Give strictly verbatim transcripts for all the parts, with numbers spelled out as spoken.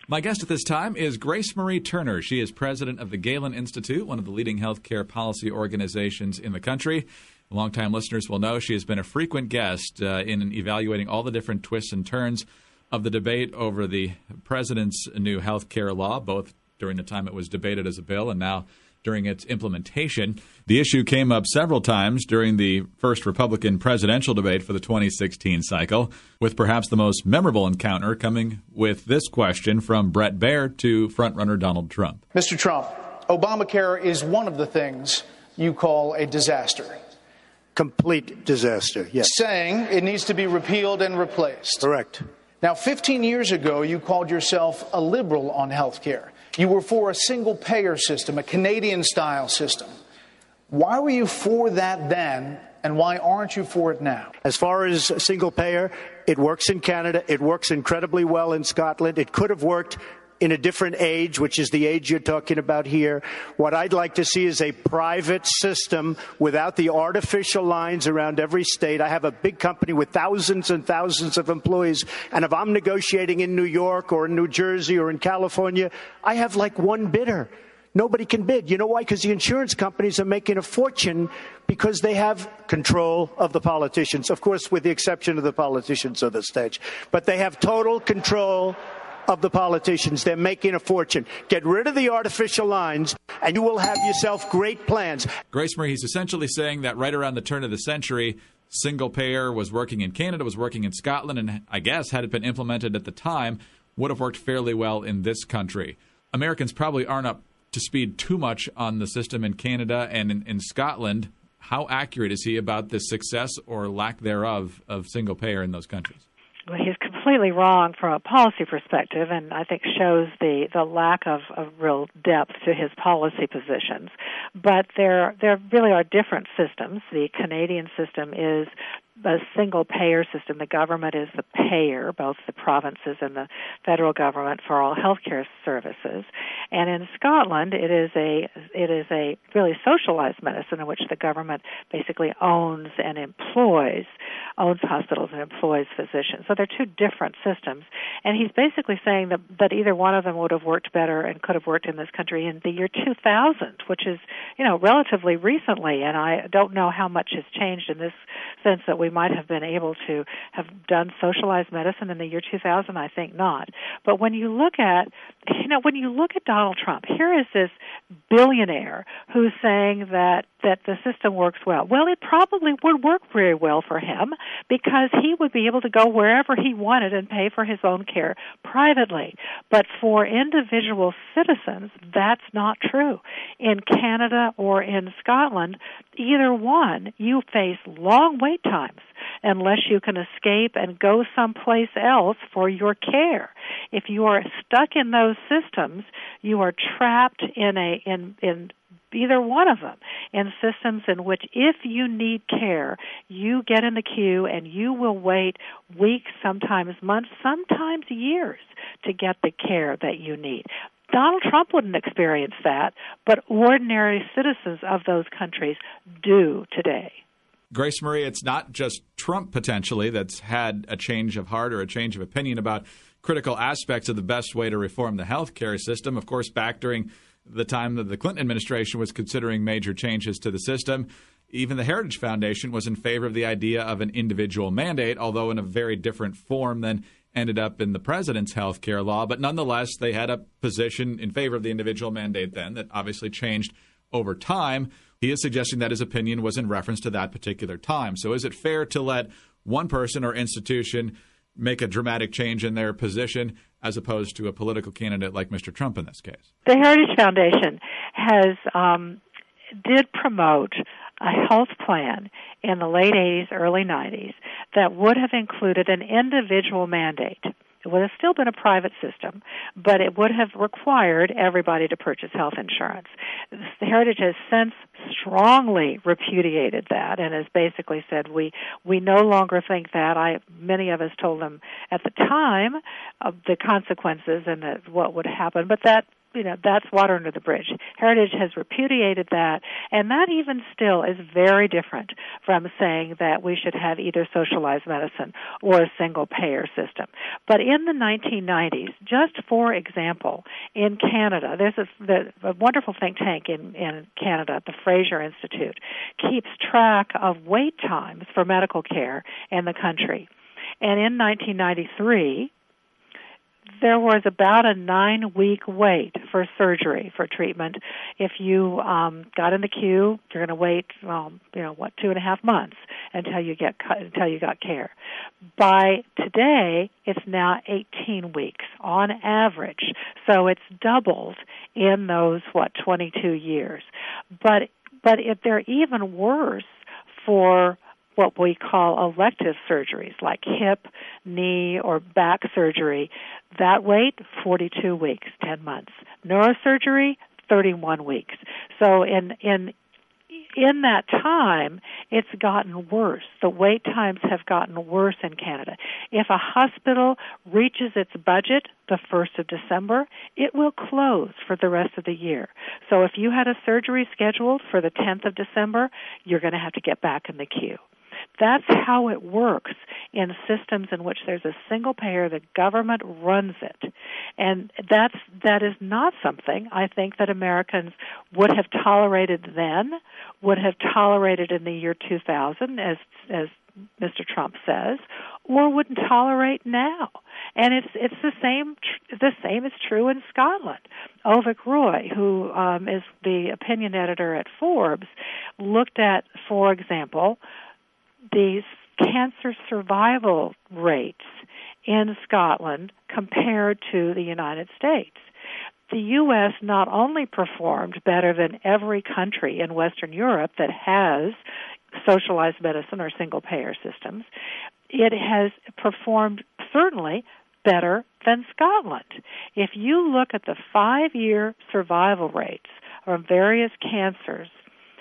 My guest at this time is Grace Marie Turner. She is president of the Galen Institute, one of the leading healthcare policy organizations in the country. Longtime listeners will know she has been a frequent guest uh, in evaluating all the different twists and turns of the debate over the president's new health care law, both during the time it was debated as a bill and now during its implementation. The issue came up several times during the first Republican presidential debate for the twenty sixteen cycle, with perhaps the most memorable encounter coming with this question from Bret Baier to frontrunner Donald Trump. Mister Trump, Obamacare is one of the things you call a disaster. Complete disaster, yes. Saying it needs to be repealed and replaced. Correct. Now, fifteen years ago, you called yourself a liberal on health care. You were for a single-payer system, a Canadian-style system. Why were you for that then, and why aren't you for it now? As far as single-payer, it works in Canada. It works incredibly well in Scotland. It could have worked in a different age, which is the age you're talking about here. What I'd like to see is a private system without the artificial lines around every state. I have a big company with thousands and thousands of employees, and if I'm negotiating in New York or in New Jersey or in California, I have like one bidder. Nobody can bid. You know why? Because the insurance companies are making a fortune because they have control of the politicians, of course, with the exception of the politicians on the stage. But they have total control of the politicians. They're making a fortune. Get rid of the artificial lines, and you will have yourself great plans. Grace Marie, he's essentially saying that right around the turn of the century, single payer was working in Canada, was working in Scotland, and I guess had it been implemented at the time, would have worked fairly well in this country. Americans probably aren't up to speed too much on the system in Canada and in, in Scotland. How accurate is he about the success or lack thereof of single payer in those countries? Well, he's completely wrong from a policy perspective, and I think shows the, the lack of, of real depth to his policy positions. But there there really are different systems. The Canadian system is a single-payer system. The government is the payer, both the provinces and the federal government, for all healthcare services. And in Scotland, it is a it is a really socialized medicine in which the government basically owns and employs, owns hospitals and employs physicians. So they're two different systems. And he's basically saying that, that either one of them would have worked better and could have worked in this country in the year two thousand, which is, you know, relatively recently. And I don't know how much has changed in this sense that we might have been able to have done socialized medicine in the year two thousand. I think not. But when you look at, you know, when you look at Donald Trump, here is this billionaire who's saying that, that the system works well. Well, it probably would work very well for him because he would be able to go wherever he wanted and pay for his own care privately. But for individual citizens, that's not true. In Canada or in Scotland, either one, you face long wait times unless you can escape and go someplace else for your care. If you are stuck in those systems, you are trapped in a in in either one of them, in systems in which if you need care, you get in the queue and you will wait weeks, sometimes months, sometimes years to get the care that you need. Donald Trump wouldn't experience that, but ordinary citizens of those countries do today. Grace Marie, it's not just Trump potentially that's had a change of heart or a change of opinion about critical aspects of the best way to reform the health care system. Of course, back during the time that the Clinton administration was considering major changes to the system, even the Heritage Foundation was in favor of the idea of an individual mandate, although in a very different form than ended up in the president's health care law. But nonetheless, they had a position in favor of the individual mandate then that obviously changed over time. He is suggesting that his opinion was in reference to that particular time. So is it fair to let one person or institution make a dramatic change in their position as opposed to a political candidate like Mister Trump in this case? The Heritage Foundation has um, did promote a health plan in the late eighties, early nineties that would have included an individual mandate. It would have still been a private system, but it would have required everybody to purchase health insurance. The Heritage has since strongly repudiated that and has basically said we we no longer think that. I many of us told them at the time of the consequences and that what would happen, but that you know that's water under the bridge. Heritage has repudiated that, and that even still is very different from saying that we should have either socialized medicine or a single payer system. But in the nineteen nineties, just for example, in Canada, there's a, the, a wonderful think tank in, in Canada, the Fraser Institute, keeps track of wait times for medical care in the country. And in nineteen ninety-three, there was about a nine-week wait for surgery, for treatment. If you um, got in the queue, you're going to wait, um, you know, what, two and a half months until you get until you got care. By today, it's now eighteen weeks on average. So it's doubled in those what twenty-two years. But but if they're even worse for what we call elective surgeries like hip, knee, or back surgery, that wait, forty-two weeks, ten months. Neurosurgery, thirty-one weeks. So in in in that time, it's gotten worse. The wait times have gotten worse in Canada. If a hospital reaches its budget the first of December, it will close for the rest of the year. So if you had a surgery scheduled for the tenth of December, you're going to have to get back in the queue. That's how it works in systems in which there's a single payer, the government runs it. And that's, that is not something I think that Americans would have tolerated then, would have tolerated in the year two thousand, as, as Mister Trump says, or wouldn't tolerate now. And it's it's the same the same is true in Scotland. Avik Roy, who um, is the opinion editor at Forbes, looked at, for example, these cancer survival rates in Scotland compared to the United States. The U S not only performed better than every country in Western Europe that has socialized medicine or single-payer systems, it has performed certainly better than Scotland. If you look at the five-year survival rates of various cancers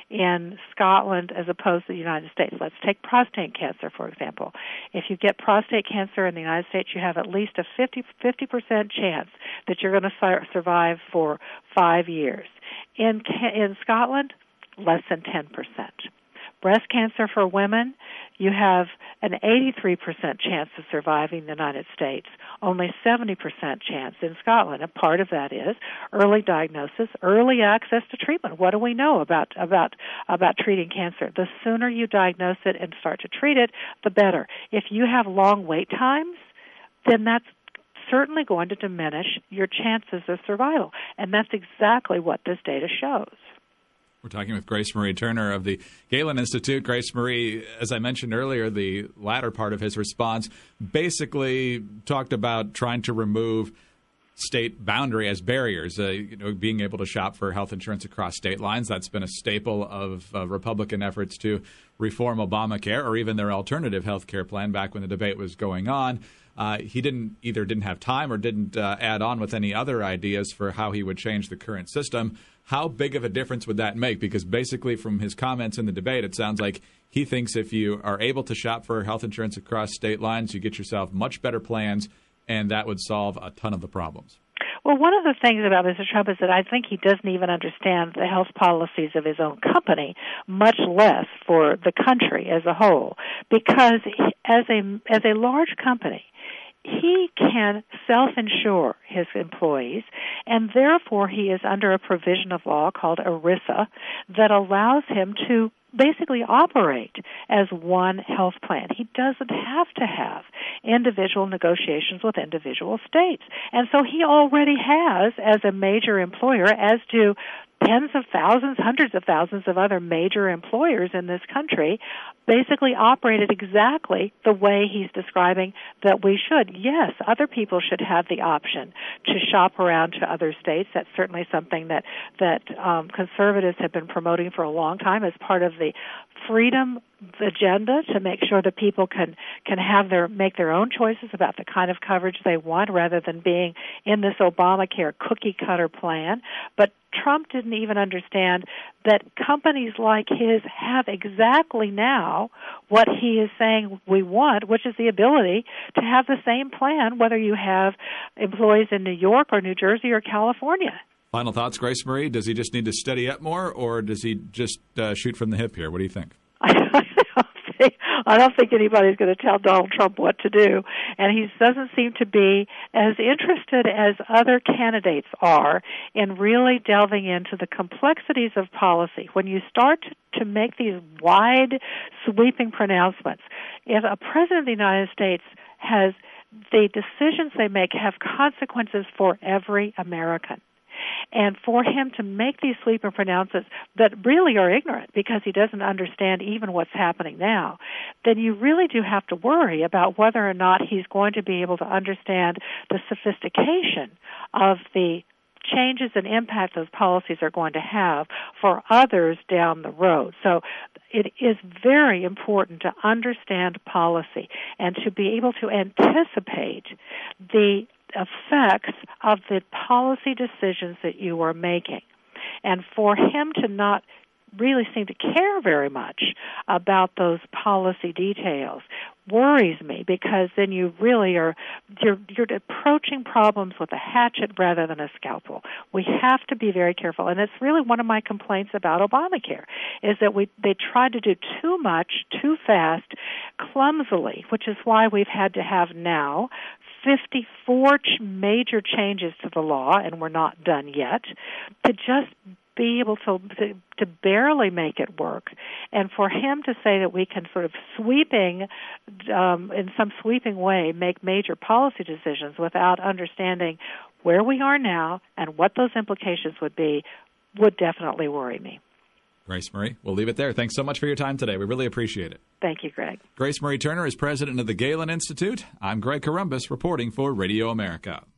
in Scotland as opposed to the United States. Let's take prostate cancer, for example. If you get prostate cancer in the United States, you have at least a fifty percent chance that you're going to survive for five years. In in Scotland, less than ten percent. Breast cancer for women, you have an eighty-three percent chance of surviving in the United States, only seventy percent chance in Scotland. A part of that is early diagnosis, early access to treatment. What do we know about about about treating cancer? The sooner you diagnose it and start to treat it, the better. If you have long wait times, then that's certainly going to diminish your chances of survival. And that's exactly what this data shows. We're talking with Grace Marie Turner of the Galen Institute. Grace Marie, as I mentioned earlier, the latter part of his response basically talked about trying to remove state boundary as barriers, uh, you know, being able to shop for health insurance across state lines. That's been a staple of uh, Republican efforts to reform Obamacare or even their alternative health care plan back when the debate was going on. Uh, he didn't either didn't have time or didn't uh, add on with any other ideas for how he would change the current system. How big of a difference would that make? Because basically from his comments in the debate, it sounds like he thinks if you are able to shop for health insurance across state lines, you get yourself much better plans, and that would solve a ton of the problems. Well, one of the things about Mister Trump is that I think he doesn't even understand the health policies of his own company, much less for the country as a whole. Because as a as a large company, he can self-insure his employees, and therefore he is under a provision of law called ERISA that allows him to basically operate as one health plan. He doesn't have to have individual negotiations with individual states. And so he already has, as a major employer, as do tens of thousands, hundreds of thousands of other major employers in this country, basically operated exactly the way he's describing that we should. Yes, other people should have the option to shop around to other states. That's certainly something that, that um, conservatives have been promoting for a long time as part of the freedom agenda to make sure that people can can have their make their own choices about the kind of coverage they want rather than being in this Obamacare cookie cutter plan. But Trump didn't even understand that companies like his have exactly now what he is saying we want, which is the ability to have the same plan whether you have employees in New York or New Jersey or California. Final thoughts, Grace Marie? Does he just need to steady up more, or does he just uh, shoot from the hip here? What do you think? I don't think, I don't think anybody's going to tell Donald Trump what to do, and he doesn't seem to be as interested as other candidates are in really delving into the complexities of policy. When you start to make these wide, sweeping pronouncements, if a president of the United States has the decisions they make have consequences for every American. And for him to make these sweeping pronouncements that really are ignorant because he doesn't understand even what's happening now, then you really do have to worry about whether or not he's going to be able to understand the sophistication of the changes and impact those policies are going to have for others down the road. So it is very important to understand policy and to be able to anticipate the effects of the policy decisions that you are making. And for him to not really seem to care very much about those policy details worries me, because then you really are you're, you're approaching problems with a hatchet rather than a scalpel. We have to be very careful, and it's really one of my complaints about Obamacare is that we they tried to do too much, too fast, clumsily, which is why we've had to have now fifty-four ch- major changes to the law, and we're not done yet, to just be able to, to to barely make it work. And for him to say that we can sort of sweeping, um, in some sweeping way, make major policy decisions without understanding where we are now and what those implications would be would definitely worry me. Grace Marie, we'll leave it there. Thanks so much for your time today. We really appreciate it. Thank you, Greg. Grace Marie Turner is president of the Galen Institute. I'm Greg Corombos reporting for Radio America.